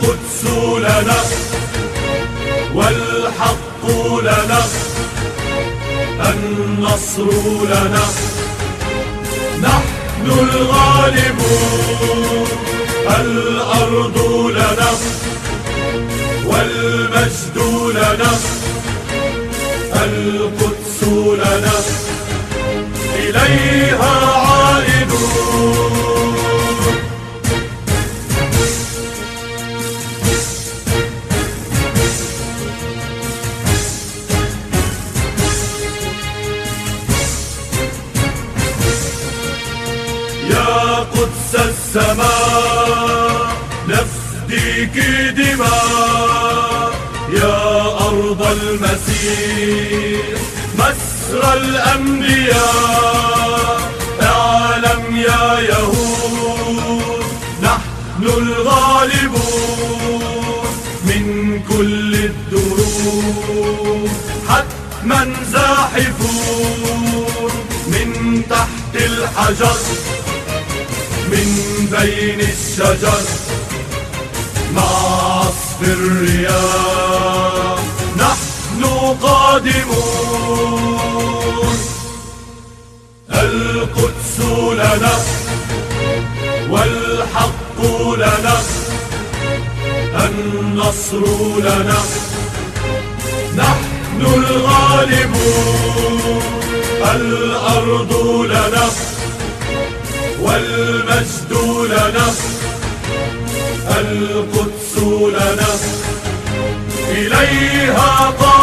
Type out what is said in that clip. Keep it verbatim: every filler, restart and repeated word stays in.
القدس لنا والحق لنا، النصر لنا، نحن الغالبون. الأرض لنا والمجد لنا، القدس لنا، إليها عائدون. يا قدس السماء نفديك دماء، يا أرض المسيح مسرى الأنبياء. اعلم يا يهود نحن الغالبون، من كل الدروب حتما زاحفون، من تحت الحجر من بين الشجر، مع عصف الرياح نحن قادمون. القدس لنا والحق لنا، النصر لنا، نحن الغالبون. الأرض لنا والمجد لنا، القدس لنا، إليها قادمون.